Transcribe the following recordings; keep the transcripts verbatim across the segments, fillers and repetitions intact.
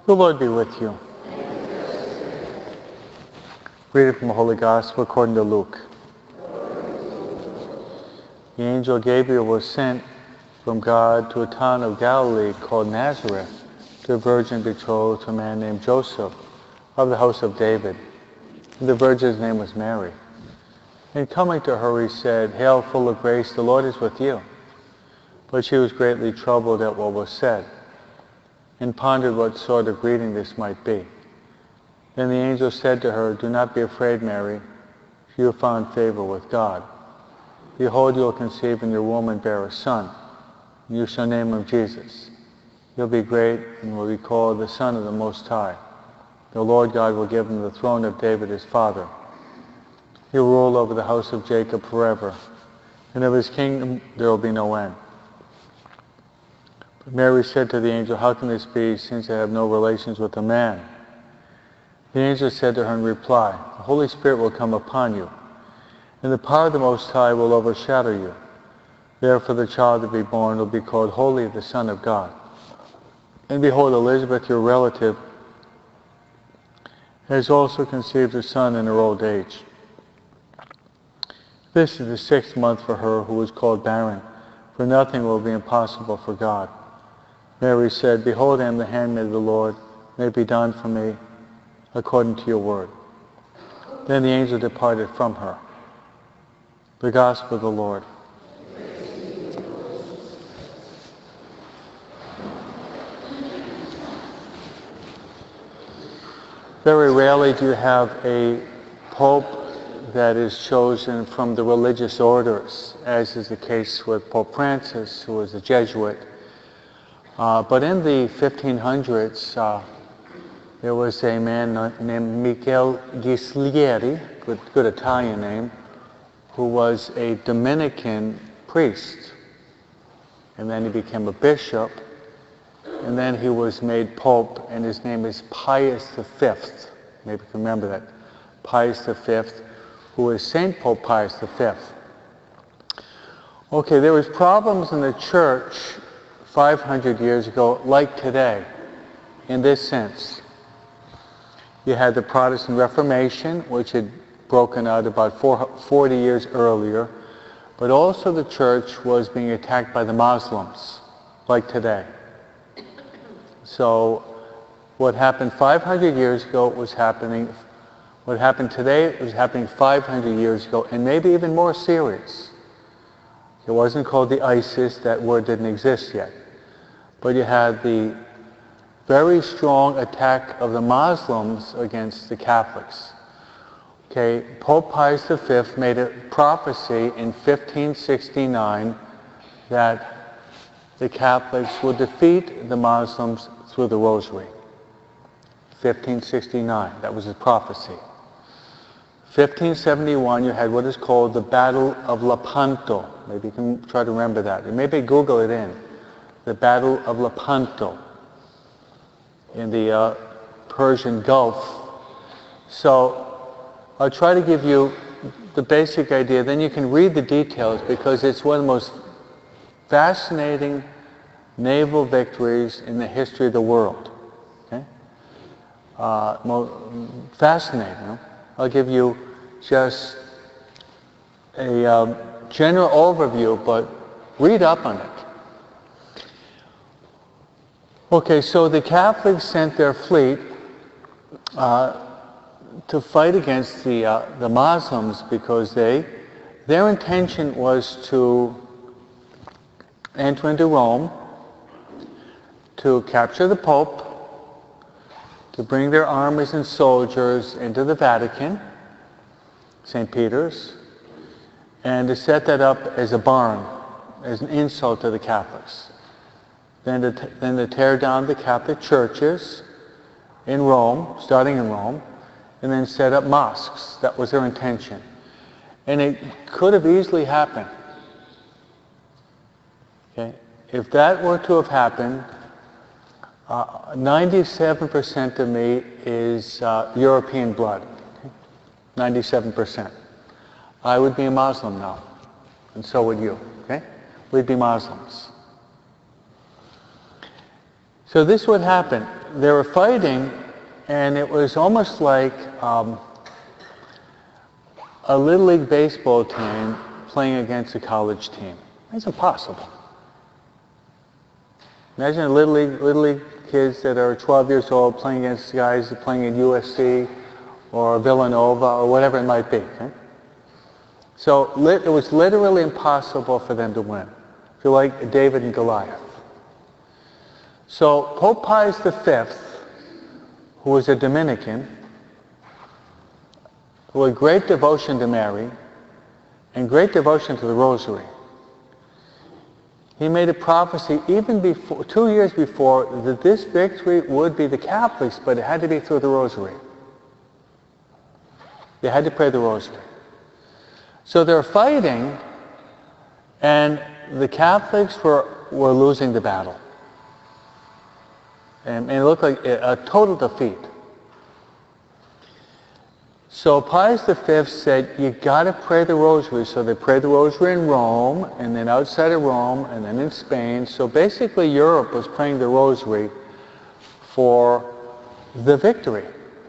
The Lord be with you. Reading from the Holy Gospel according to Luke. The angel Gabriel was sent from God to a town of Galilee called Nazareth, to a virgin betrothed to a man named Joseph, of the house of David. And the virgin's name was Mary. And coming to her, he said, "Hail, full of grace, the Lord is with you." But she was greatly troubled at what was said, and pondered what sort of greeting this might be. Then the angel said to her, "Do not be afraid, Mary, for you have found favor with God. Behold, you will conceive in your womb and bear a son, and you shall name him Jesus. He'll be great and will be called the Son of the Most High. The Lord God will give him the throne of David his father. He will rule over the house of Jacob forever, and of his kingdom there will be no end." But Mary said to the angel, "How can this be, since I have no relations with a man?" The angel said to her in reply, "The Holy Spirit will come upon you, and the power of the Most High will overshadow you. Therefore the child to be born will be called Holy, the Son of God. And behold, Elizabeth, your relative, has also conceived a son in her old age. This is the sixth month for her who is called barren, for nothing will be impossible for God." Mary said, "Behold, I am the handmaid of the Lord. May it be done for me according to your word." Then the angel departed from her. The Gospel of the Lord. Very rarely do you have a pope that is chosen from the religious orders, as is the case with Pope Francis, who was a Jesuit. Uh, but in the fifteen hundreds, uh, there was a man named Michele Ghislieri, good, good Italian name, who was a Dominican priest. And then he became a bishop, and then he was made pope, and his name is Pius the Fifth. Maybe you can remember that. Pius the Fifth, who is Saint Pope Pius the Fifth. Okay, there was problems in the church five hundred years ago, like today, in this sense. You had the Protestant Reformation, which had broken out about forty years earlier, but also the church was being attacked by the Muslims, like today. So what happened five hundred years ago was happening, what happened today was happening five hundred years ago, and maybe even more serious. It wasn't called the ISIS, that word didn't exist yet. But you had the very strong attack of the Muslims against the Catholics. Okay, Pope Pius the Fifth made a prophecy in fifteen sixty-nine that the Catholics would defeat the Muslims through the Rosary. fifteen sixty-nine, that was his prophecy. fifteen seventy-one, you had what is called the Battle of Lepanto. Maybe you can try to remember that. And maybe Google it in. The Battle of Lepanto in the uh, Persian Gulf. So I'll try to give you the basic idea, then you can read the details, because it's one of the most fascinating naval victories in the history of the world. Okay? Uh, mo- fascinating. Huh? I'll give you just a um, general overview, but read up on it. Okay, so the Catholics sent their fleet uh, to fight against the uh, the Muslims, because they their intention was to enter into Rome, to capture the Pope, to bring their armies and soldiers into the Vatican, Saint Peter's, and to set that up as a barn, as an insult to the Catholics. Then to, t- then to tear down the Catholic churches in Rome, starting in Rome, and then set up mosques. That was their intention. And it could have easily happened. Okay? If that were to have happened, uh, ninety-seven percent of me is uh, European blood. Okay? ninety-seven percent. I would be a Muslim now, and so would you. Okay? We'd be Muslims. So this would happen. they were fighting, and it was almost like um, a Little League baseball team playing against a college team. It's impossible. Imagine a Little League, Little League kids that are twelve years old playing against guys that are playing at U S C or Villanova or whatever it might be. Okay? So it was literally impossible for them to win. If you like, David and Goliath. So Pope Pius the Fifth, who was a Dominican, who had great devotion to Mary and great devotion to the Rosary, he made a prophecy even before, two years before, that this victory would be the Catholics, but it had to be through the Rosary. They had to pray the Rosary. So they're fighting, and the Catholics were, were losing the battle. And, and it looked like a, a total defeat. So Pius the Fifth said, you got to pray the Rosary. So they prayed the Rosary in Rome, and then outside of Rome, and then in Spain. So basically Europe was praying the Rosary for the victory.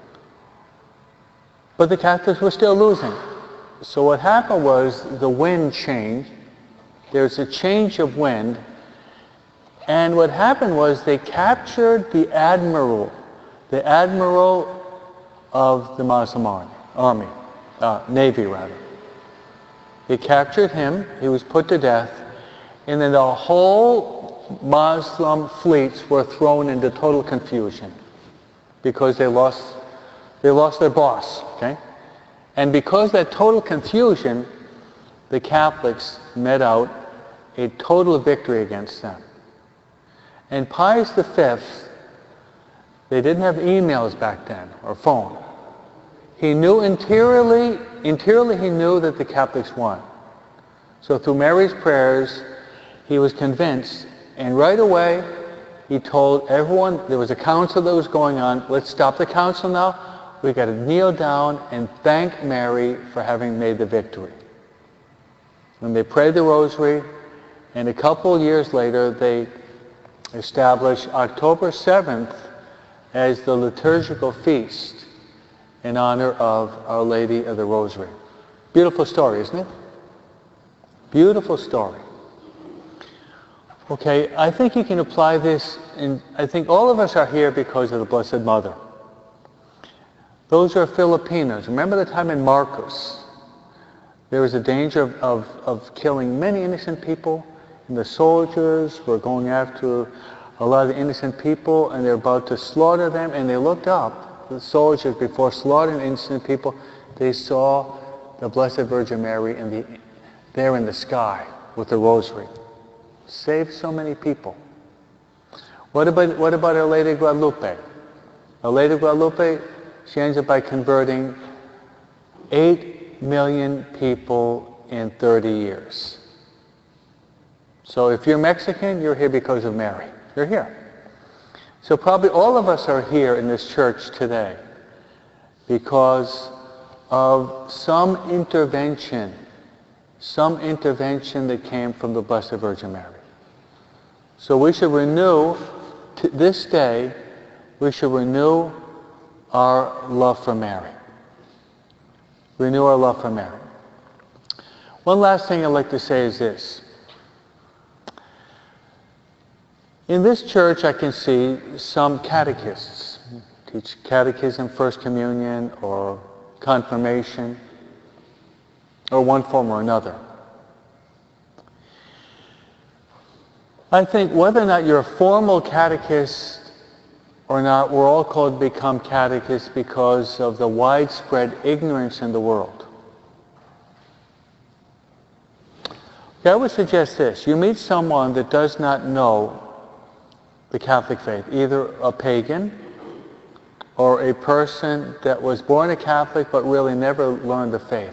But the Catholics were still losing. So what happened was the wind changed. There's a change of wind. And what happened was they captured the admiral, the admiral of the Muslim army, army uh, navy rather. They captured him, he was put to death, and then the whole Muslim fleets were thrown into total confusion because they lost, they lost their boss, okay? And because of that total confusion, the Catholics met out a total victory against them. And Pius the Fifth, they didn't have emails back then, or phone. He knew interiorly, interiorly he knew that the Catholics won. So through Mary's prayers, he was convinced, and right away he told everyone, there was a council that was going on, let's stop the council now, we got to kneel down and thank Mary for having made the victory. When they prayed the Rosary, and a couple years later they established October seventh as the liturgical feast in honor of Our Lady of the Rosary. Beautiful story, isn't it? Beautiful story. Okay, I think you can apply this, and I think all of us are here because of the Blessed Mother. Those are Filipinos. Remember the time in Marcos? There was a danger of, of, of killing many innocent people, and the soldiers were going after a lot of innocent people, and they're about to slaughter them, and they looked up, the soldiers, before slaughtering innocent people, they saw the Blessed Virgin Mary in the, there in the sky with the Rosary. Saved so many people. What about, what about Our Lady of Guadalupe? Our Lady of Guadalupe, she ends up by converting eight million people in thirty years. So if you're Mexican, you're here because of Mary. You're here. So probably all of us are here in this church today because of some intervention, some intervention that came from the Blessed Virgin Mary. So we should renew, to this day, we should renew our love for Mary. Renew our love for Mary. One last thing I'd like to say is this. In this church I can see some catechists teach catechism, First Communion, or confirmation, or one form or another. I think whether or not you're a formal catechist or not, we're all called to become catechists because of the widespread ignorance in the world. Okay, I would suggest this. You meet someone that does not know the Catholic faith, either a pagan or a person that was born a Catholic but really never learned the faith.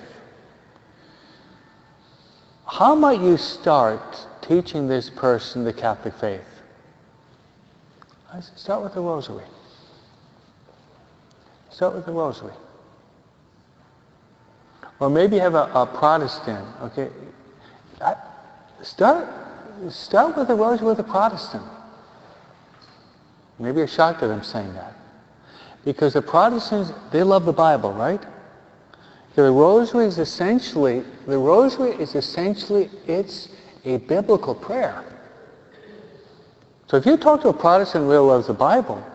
How might you start teaching this person the Catholic faith? I said, start with the Rosary. Start with the Rosary. Or maybe have a, a Protestant, okay? I, start, start with the Rosary with a Protestant. Maybe you're shocked that I'm saying that. Because the Protestants, they love the Bible, right? The rosary is essentially, the rosary is essentially, it's a biblical prayer. So if you talk to a Protestant who really loves the Bible,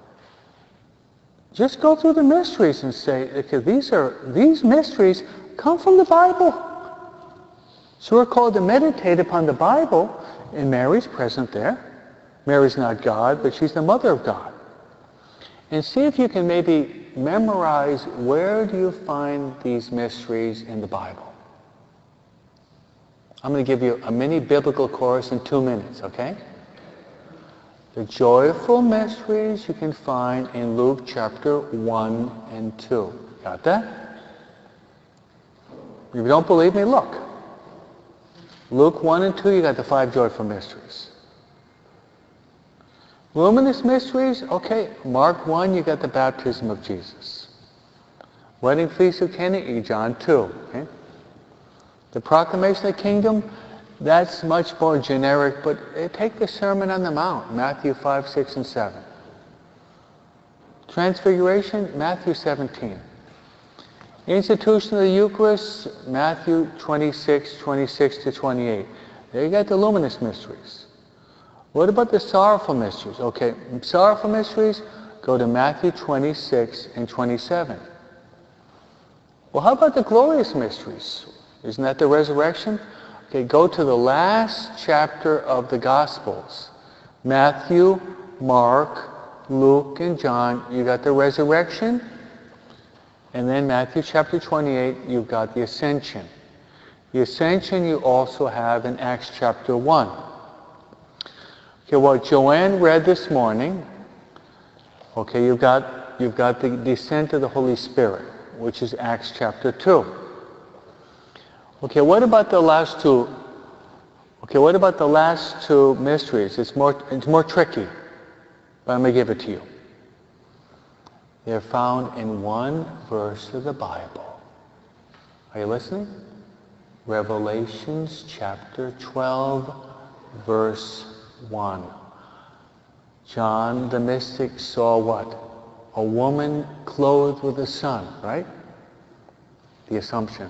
just go through the mysteries and say, okay, these are, these mysteries come from the Bible. So we're called to meditate upon the Bible, and Mary's present there. Mary's not God, but she's the mother of God. And see if you can maybe memorize, where do you find these mysteries in the Bible? I'm going to give you a mini biblical course in two minutes, okay? The joyful mysteries you can find in Luke chapter one and two. Got that? If you don't believe me, look. Luke one and two, you got the five joyful mysteries. Luminous mysteries, okay, Mark one, you got the baptism of Jesus. Wedding feast of Cana, John two. Okay? The proclamation of the kingdom, that's much more generic, but eh, take the Sermon on the Mount, Matthew five, six, and seven. Transfiguration, Matthew seventeen. Institution of the Eucharist, Matthew twenty-six, twenty-six to twenty-eight. There you got the luminous mysteries. What about the sorrowful mysteries? Okay, sorrowful mysteries, go to Matthew twenty-six and twenty-seven. Well, how about the glorious mysteries? Isn't that the resurrection? Okay, go to the last chapter of the Gospels. Matthew, Mark, Luke, and John, you got the resurrection. And then Matthew chapter twenty-eight, you've got the ascension. The ascension you also have in Acts chapter one. Okay, what Joanne read this morning, okay, you've got, you've got the descent of the Holy Spirit, which is Acts chapter two. Okay, what about the last two? Okay, what about the last two mysteries? It's more, it's more tricky, but I'm going to give it to you. They're found in one verse of the Bible. Are you listening? Revelations chapter twelve, verse one. John the mystic saw what? A woman clothed with the sun, right? The Assumption.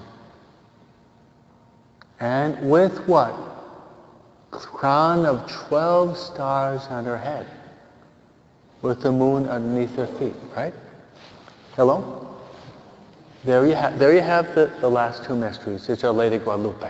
And with what? Crown of twelve stars on her head. With the moon underneath her feet, right? Hello? There you, ha- there you have the, the last two mysteries. It's Our Lady Guadalupe.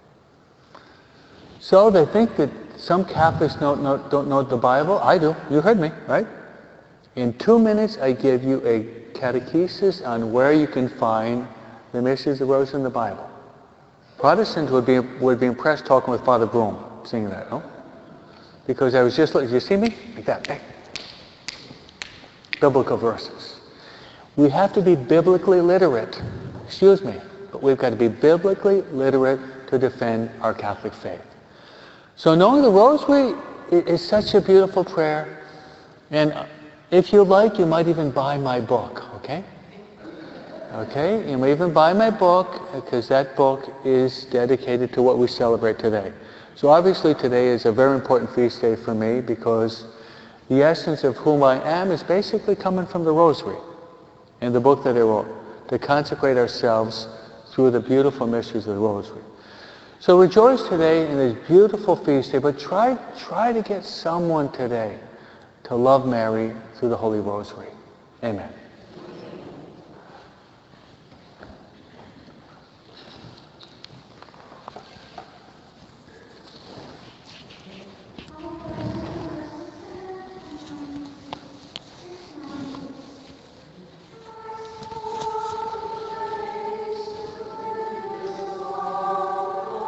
So they think that some Catholics don't know, don't know the Bible. I do. You heard me, right? In two minutes, I give you a catechesis on where you can find the mysteries of the Rose in the Bible. Protestants would be would be impressed talking with Father Broom, singing that, no? Because I was just looking, you see me? Like that. Hey. Biblical verses. We have to be biblically literate. Excuse me, but we've got to be biblically literate to defend our Catholic faith. So knowing the Rosary is such a beautiful prayer, and if you like, you might even buy my book, okay? Okay, you may even buy my book, because that book is dedicated to what we celebrate today. So obviously today is a very important feast day for me, because the essence of whom I am is basically coming from the Rosary and the book that I wrote, to consecrate ourselves through the beautiful mysteries of the Rosary. So rejoice today in this beautiful feast day, but try, try to get someone today to love Mary through the Holy Rosary. Amen.